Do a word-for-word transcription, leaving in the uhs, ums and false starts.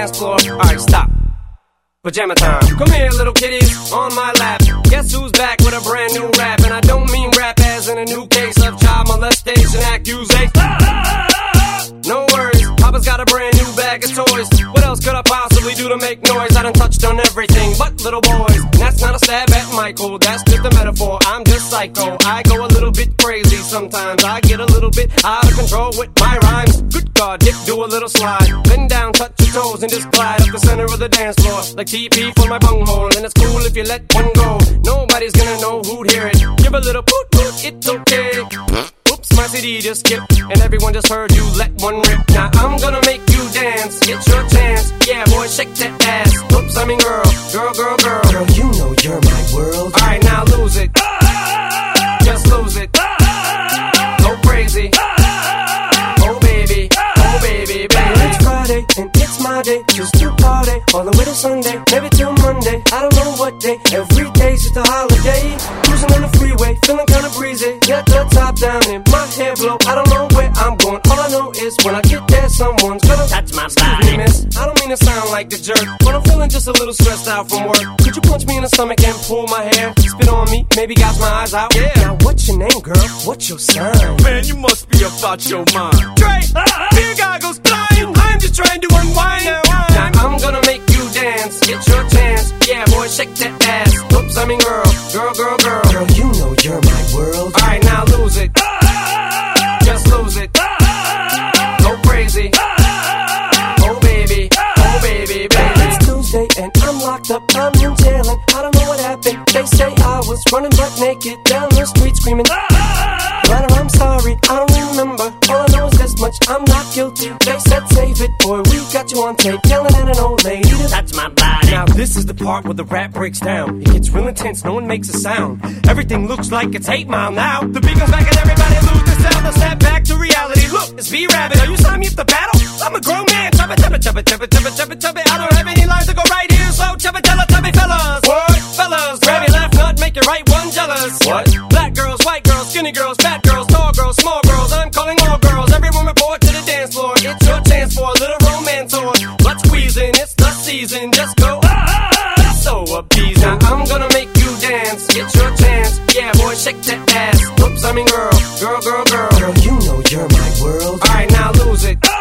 dance floor. Alright, stop. Pajama time. Come here, little kitties, on my lap. Guess who's back with a brand new rap? And I don't mean rap as in a new case of child molestation accusation. No worries, Papa's got a brand new bag of toys. What else could I possibly do to make noise? I done touched on everything but little boys. And that's not a stab at Michael, that's just a metaphor. I'm just psycho, I go a little bit crazy sometimes. I get a little bit out of control with my rhymes. Good God, Dick, do a little slide. Bend down, touch your toes, and just glide up the center of the dance floor. Like T P for my bunghole, and it's cool if you let one go. Nobody's gonna know who'd hear it. Give a little poot poot, it's okay. Oops, my C D just skipped, and everyone just heard you let one rip. Now I'm gonna make you dance, get your chance. Yeah, boy, shake that ass. Oops, I mean girl, girl, girl, girl. Girl, you know you're my world. Alright, now lose it. Just lose it. Go crazy. Oh baby, oh baby, baby. It's Friday and it's my day, just to party all the way to Sunday, maybe till Monday. I don't know what day. Every day's just a holiday. Cruising on the freeway, feeling kinda breezy. Got the top down and my hair blow. I don't know where I'm going. All I know is when I get there, someone's gonna touch my excuse body. me, miss, I don't mean to sound like a jerk, but I'm feeling just a little stressed out from work. Could you punch me in the stomach and pull my hair? Spit on me, maybe gouge my eyes out. Yeah. Now what's your name, girl? What's your sign? Man, you must be about your mind. Dre, beer goggles flying. I'm just trying to unwind. Now I'm gonna make you dance, get your chance. Yeah, boy, shake that ass. Oops, I mean girl, girl, girl, girl. Girl, you know you're my world. Alright, now lose it. Just lose it. Go crazy. Oh baby, oh baby, baby. It's Tuesday and I'm locked up, I'm in jail and I don't know what happened. They say I was running butt naked down the street screaming. But I'm sorry, I don't remember. All I know is this much, I'm not guilty. They said save it, boy, we got you on tape yelling at an old lady to Touch my body. Now this is the part where the rap breaks down. It gets real intense, no one makes a sound. Everything looks like it's eight mile now. The beat goes back and everybody lose their sound. Now snap back to reality. Look, it's B-Rabbit. Are you signing me up to battle? I'm a grown man. Chub it, chub it, chub it, chub it, chub it, chub it, chub it. I don't have any lines to go right here, so chub it, tell it, chub it, fellas. What? Fellas, grab your left nut, make your right one jealous. What? Black girls, white girls, skinny girls, fat girls, tall girls, small girls. I'm calling all girls. Everyone report to the dance floor. It's your chance for a little romance or blood squeezing. It's the season. Just go. Ah, so appeasing. Now I'm gonna make you dance. Get your chance. Yeah, boy, shake that ass. Oops, I mean girl, girl, girl, girl. Girl, you know you're my world. Alright, now lose it.